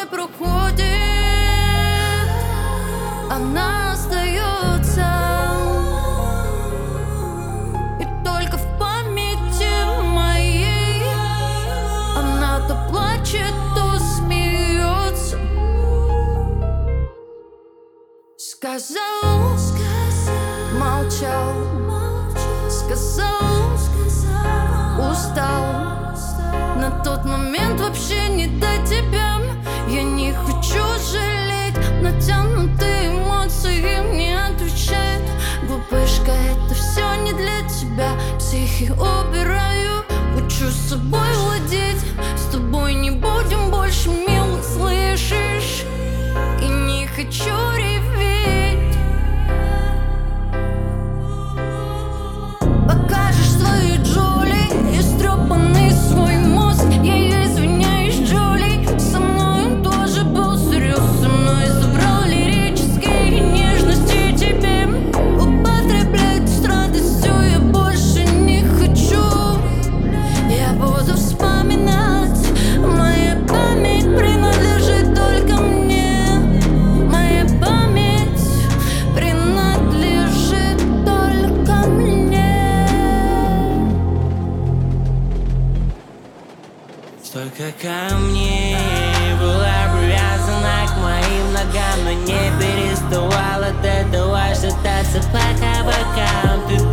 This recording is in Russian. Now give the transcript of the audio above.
проходит, она остается. И только в памяти моей она то плачет, то смеется. Сказал, молчал, сказал, устал. На тот момент вообще не до тебя. Я не хочу жалеть, натянутые эмоции мне отвечают. Глупышка, это все не для тебя. Психи убираю, учу собой владеть. С тобой не будем больше мило, слышишь? И не хочу реветь. Покажешь свои Джоли, истрепанный свой мозг. Я извиняюсь, Джоли, со мной тоже был серьез. Со мной забрал лирические нежности тебе. Употреблять с радостью я больше не хочу. Я буду вспоминать, моя память принадлежит только мне. Моя память принадлежит только мне. Столько камней была привязана к моим ногам, но не переставала от этого шататься по кабакам. Ты